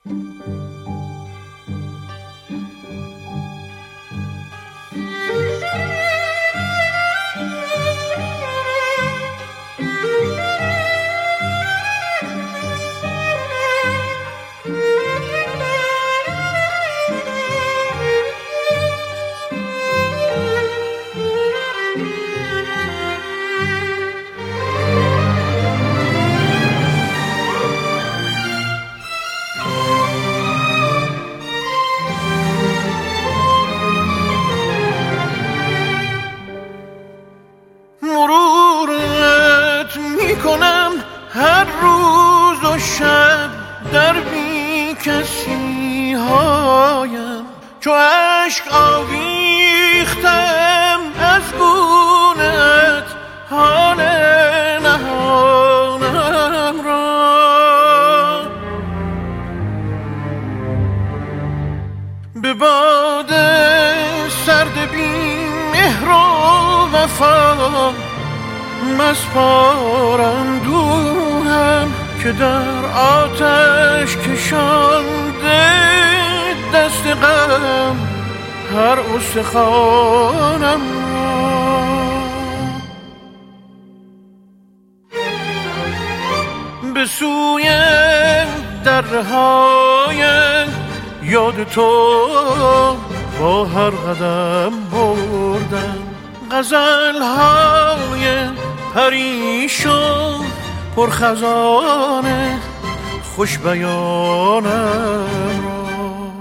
مرورت میکنم هر روز و شب در بی کسی هایم، چو عشق آویختم از گونه‌ات حال نهانم را. به باد سرد بی مهر و وفا مسپارم دوهم، که در آتش کشانده دست غم هر استخوانم را. به سوی درهای یاد تو با هر قدم بردم، غزل‌های پریشان پرخزانه خوش بیانم را.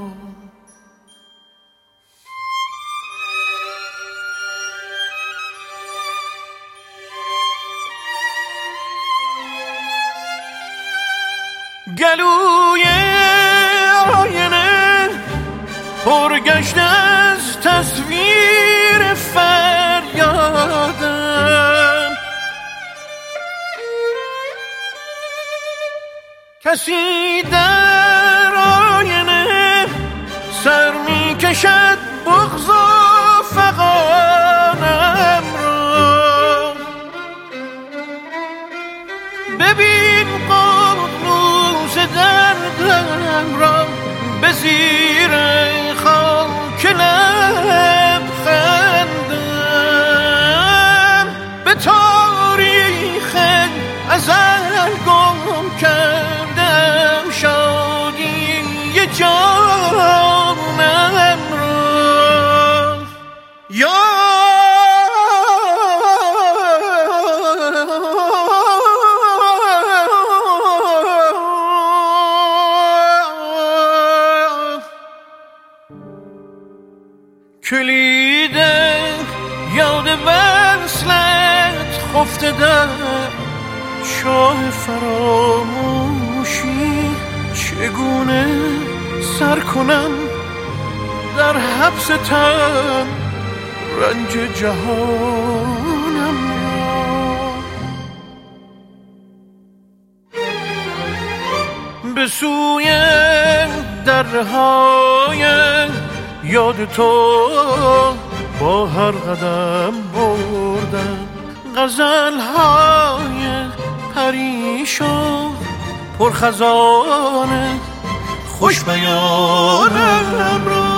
گلوی آینه پرگشته از تصویر فریادم، کسی در آینه سر می کشد بغض و فغانم را. ببین قرموز دردم را به زیر خاک لب خندم، به تاریخ ازل گم کردم شادی جانم را. یا کلید یاد وصلت خفته در چاه فراموشی، چگونه سر کنم در حبس تن رنج جهانم را. به سوی درهای یاد تو با هر قدم بردم، غزل‌های پریشان پرخزانه خوش بیانم را.